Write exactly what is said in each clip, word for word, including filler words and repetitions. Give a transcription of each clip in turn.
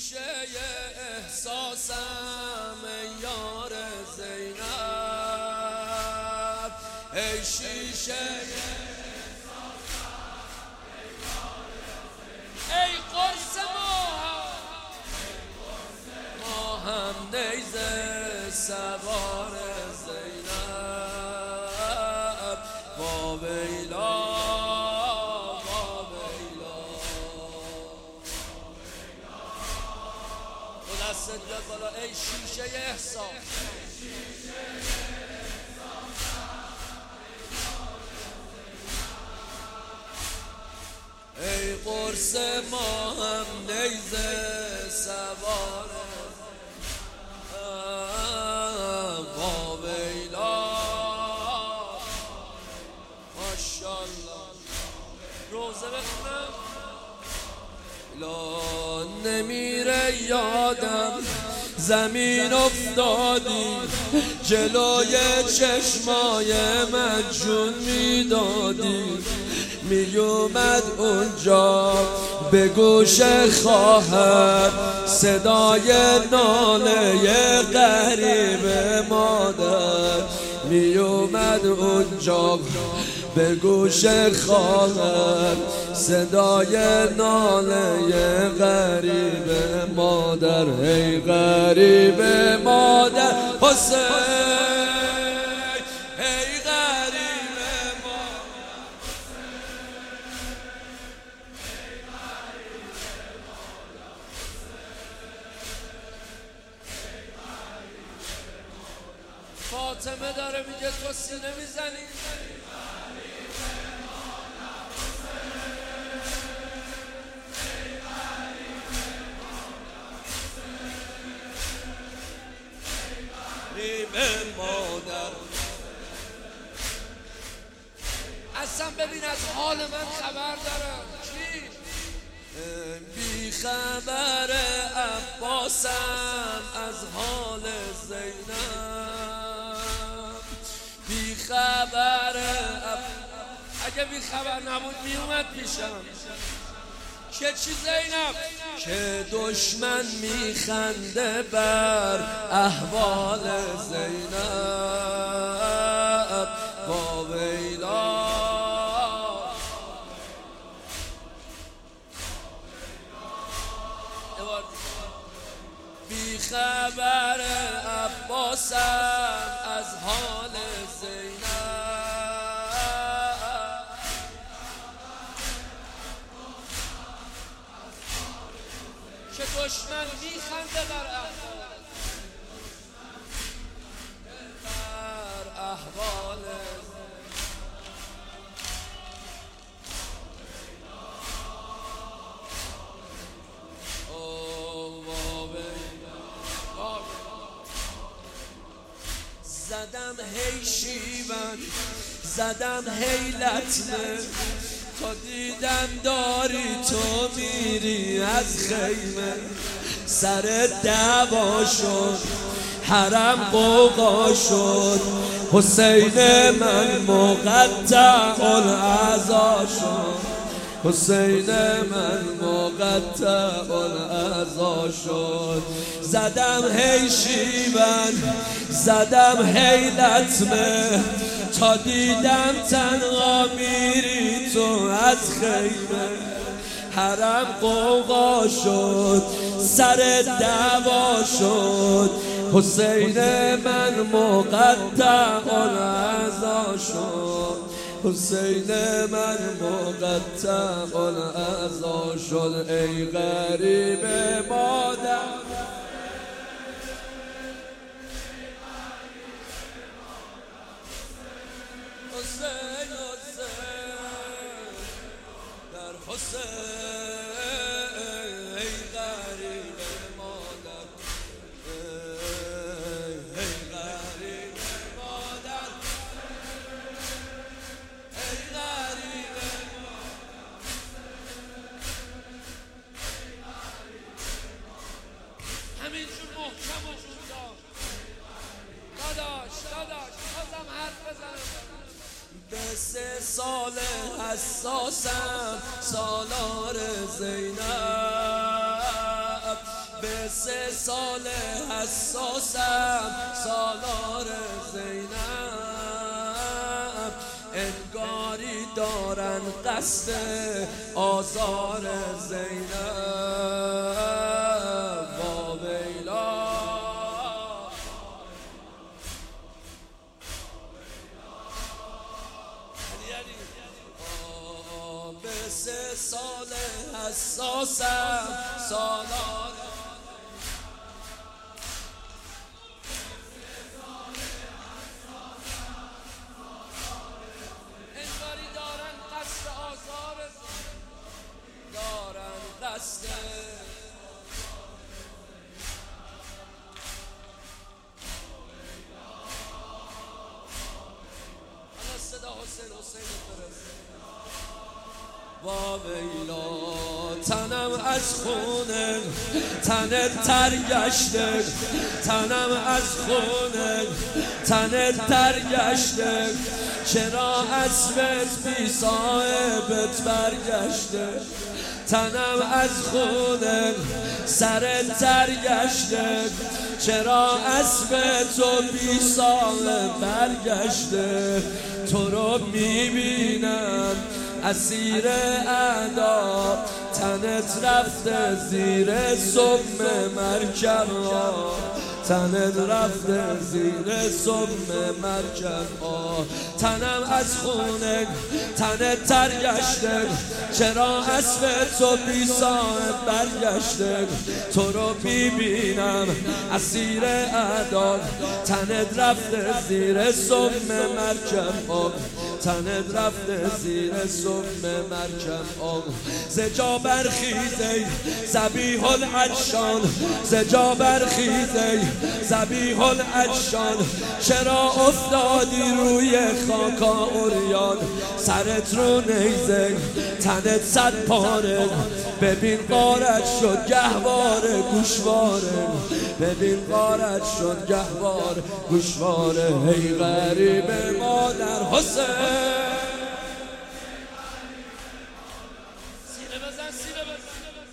شیشه احساسم ای یار زینب، ای شیشه احساسم ای یار زینب، ای قرص ماهم نیزه سوار زینب، با ویلا دست بیاد بالا. ای شیشه احساس، ای قرص ماهم نیزه سوار با ویلا. ماشاءالله روزه بخونم لا نمیره یادم زمین افتادی جلوی چشمای من جون میدادی، میومد اونجا به گوش خواهر صدای ناله غریب مادر، میومد اونجا به گوش خواهر صدای ناله غریب مادر، ای غریب مادر حسین، ای غریب مادر فاطمه داره میگه تو سینه میزنی. مادر اصلا ببین از حال من خبر دارم چی؟ بی خبر عباسم از حال زینب، بی خبر عب... اگه بی خبر نبود میومد پیشم که چی زینب؟ که دشمن میخنده بر احوال زینب، با ویلا بی خبر عباسم از حال زینب، که دشمن میخنده بر احوال بر احوال زدم هی شیون زدم هی لطمه تا دیدم داری تو میری از خیمه، سر دعوا شد حرم قوقا شد، حسین من مقطع العزا شد، حسین من مقطع العزا شد. زدم هی شیون زدم هی لطمه تا دیدم تنها میری تو از خیمه، حرم قوقا شد سر دعوا شد، حسین من مقطع العزا شد، حسین من مقطع العزا شد. ای غریب مادر حسین حسین در حسین، ای غریب مادر ای غریب مادر ای غریب همینجور محکم وجود دار. داداش داداش بازم حرف بزنم. به سه سال حساسم سالار زینب، به سه سال حساسم سالار زینب، انگاری دارن قصد آزار زینب. واویلا به سه سال حساسم سالار انگاری دارن قصد آزار دارن قصد حالا صدا حسین حسین فرست. واویلا تنم از خونه تنت تر گشته، تنم از خونه تنت تر گشته، چرا اسبت بی صاحبت برگشته. تنم از خونه سرت تر گشته، چرا اسب تو بی صاحب برگشته. تو رو میبینم اسیر اعدا، تنت رفته زیر سم مرکب، تنت رفته زیر سم مرکب. تنم از خونه تنت تر گشته، چرا اسب تو بی صاحب برگشته. تو رو میبینم اسیر اعدا، تنت رفته زیر سم مرکب، تنت رفته زیر سم مرکب. زجا برخیزی ذبیح العطشان، زجا برخیزی ذبیح العطشان، چرا افتادی روی خاکا اوریان. سرت رو نیزه تنت صد پاره، ببین غارت شد گهواره گوشواره، ببین غارت شد گهواره گوشواره. هی غریب مادر حسین، سینه بزن سینه بزن.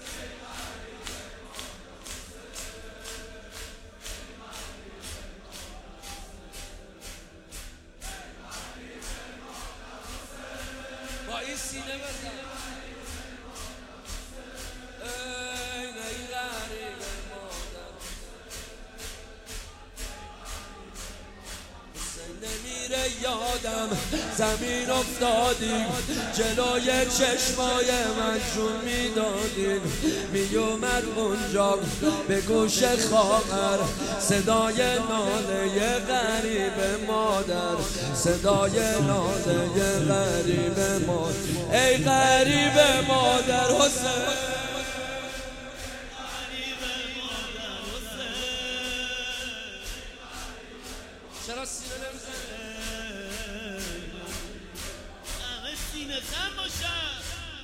با این سینه بزن. ای ای غریب مادر حسین، نمیره یادم زمین افتادیم، جلوی چشمای من جون میدادیم. میومد اونجا به گوش خواهر صدای ناله غریب مادر، صدای ناله غریب مادر. ای غریب مادر حسین، چرا سینه نمیزنه؟ همه سینه زن باشن.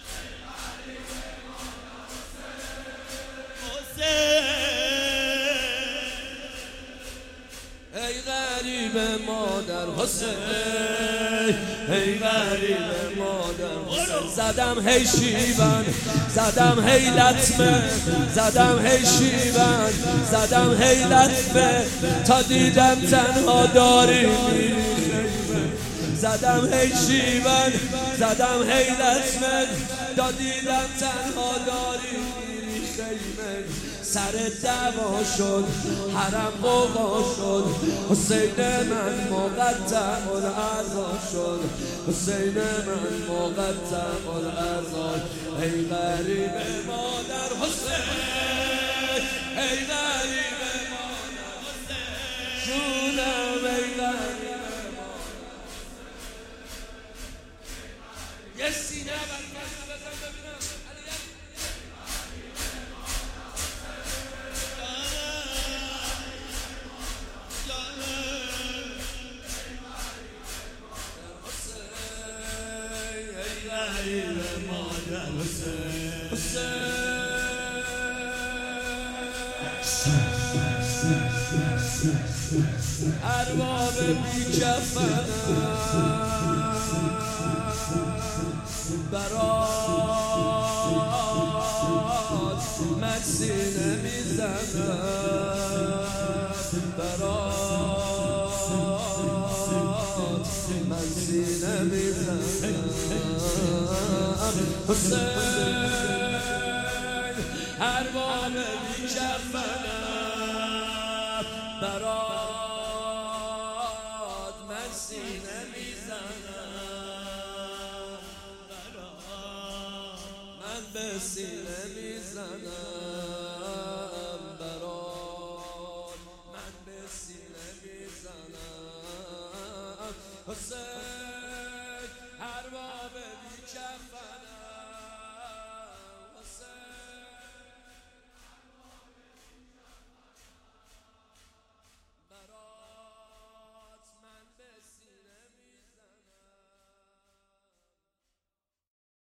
ای غریب مادر حسین، ای غریب مادر حسین. زدم هی شیون، زدم هی لطمه، زدم هی شیون، زدم هی لطمه، تا دیدم تنها داری میری. زدم هی شیون، زدم هی لطمه، تا دیدم تنها داری میری خیمه. سر دعوا شد حرم قوقا شد، حسین من مقطع العزا شد، حسین من مقطع العزا. ای غریب مادر حسین، ای غریب مادر حسین، جونم ای غریب مادر. یه سینه برکن بزن ببینم. ارباب بی کفنم برات من من سینه میزنم برات، من سینه میزنم حسین ارباب بی‌کفنم برات، من سینه میزنم برات، من به سینه میزنم برات، من به سینه میزنم حسین ارباب بی‌کفنم.